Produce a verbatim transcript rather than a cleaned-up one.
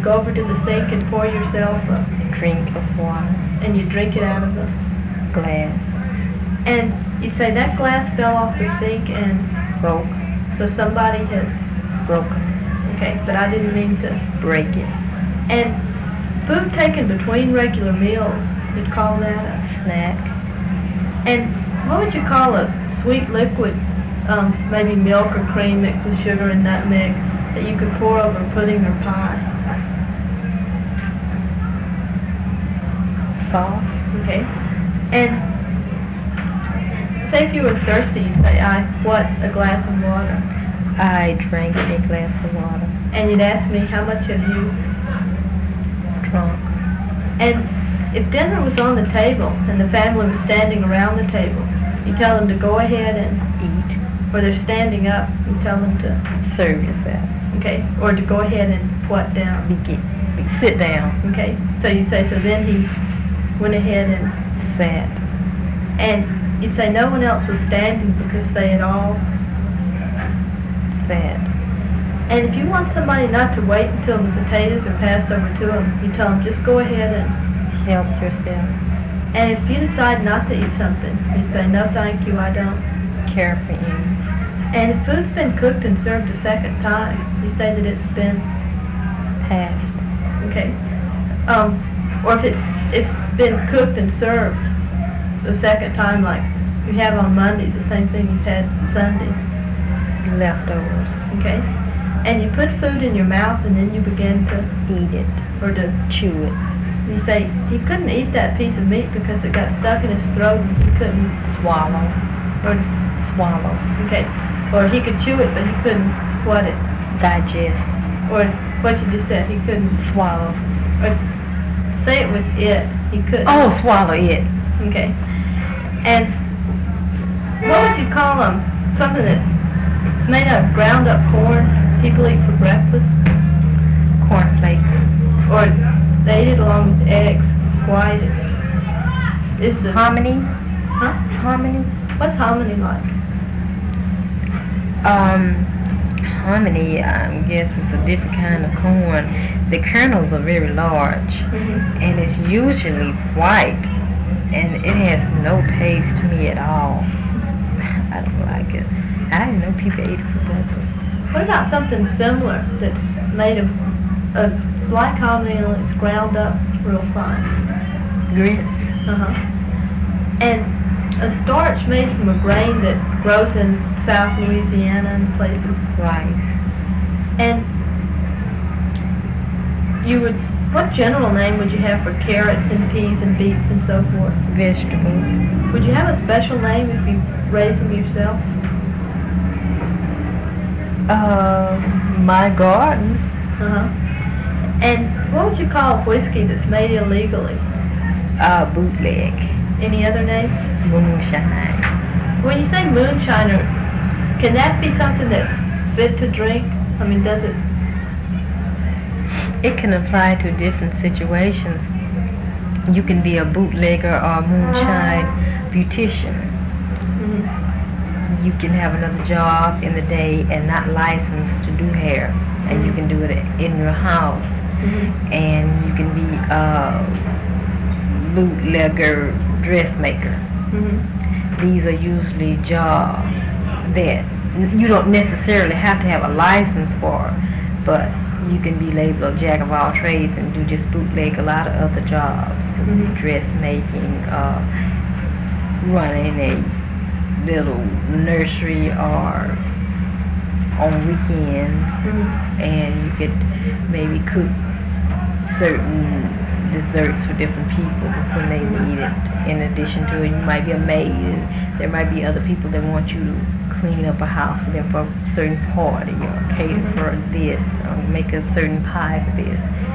you'd go over to the sink and pour yourself a drink of water, and you drink it out of the glass, and you'd say that glass fell off the sink and broke, so somebody has broken, okay, but I didn't mean to break it. And food taken between regular meals, you'd call that a snack. And what would you call a sweet liquid, um, maybe milk or cream mixed with sugar and nutmeg that you could pour over pudding or pie? Sauce. Okay. And say if you were thirsty, you'd say, I what, a glass of water. I drank a glass of water. And you'd ask me, how much have you drunk? And if dinner was on the table and the family was standing around the table, you tell them to go ahead and eat. Or they're standing up, you tell them to serve yourself. Okay. Or to go ahead and what down? Begin. Be, sit down. Okay. So you say, so then he went ahead and sat. And you'd say no one else was standing because they had all sat. And if you want somebody not to wait until the potatoes are passed over to them, you tell them just go ahead and help yourself. And if you decide not to eat something, you say no thank you, I don't care for you. And if food's been cooked and served a second time, you say that it's been passed. Okay. Um, or if it's it's been cooked and served the second time, like you have on Mondays, the same thing you've had Sunday. Leftovers. Okay. And you put food in your mouth and then you begin to eat it or to chew it. And you say he couldn't eat that piece of meat because it got stuck in his throat and he couldn't swallow. Or swallow. Okay. Or he could chew it but he couldn't what it? Digest. Or what you just said, he couldn't swallow. Or say it with it. He couldn't. Oh, swallow it. Okay. And what would you call them? Something that's made out of ground up corn people eat for breakfast? Cornflakes. Or they eat it along with eggs. It's white. It's, it's the hominy. Huh? Hominy. What's hominy like? Um, hominy, I guess, is a different kind of corn. The kernels are very large, mm-hmm. and it's usually white, and it has no taste to me at all. I don't like it. I didn't know people ate it for breakfast. What about something similar that's made of, of it's like hominy and it's ground up real fine? Grits. Uh-huh. And a starch made from a grain that grows in South Louisiana and places. Rice. And you would, what general name would you have for carrots and peas and beets and so forth? Vegetables. Would you have a special name if you raised them yourself? Uh, my garden. Uh-huh. And what would you call whiskey that's made illegally? Uh, bootleg. Any other names? Moonshine. When you say moonshiner, can that be something that's fit to drink? I mean, does it? It can apply to different situations. You can be a bootlegger or a moonshine uh-huh. beautician. Mm-hmm. You can have another job in the day and not licensed to do hair, and mm-hmm. you can do it in your house. Mm-hmm. And you can be a bootlegger dressmaker. Mm-hmm. These are usually jobs that you don't necessarily have to have a license for, but you can be labeled a jack of all trades and do just bootleg a lot of other jobs. Mm-hmm. Dressmaking, uh, running a little nursery or on weekends, mm-hmm. and you could maybe cook certain desserts for different people when they need it. In addition to it, you might be a maid. There might be other people that want you to clean up a house for them for a certain party or cater mm-hmm. for this or make a certain pie for this.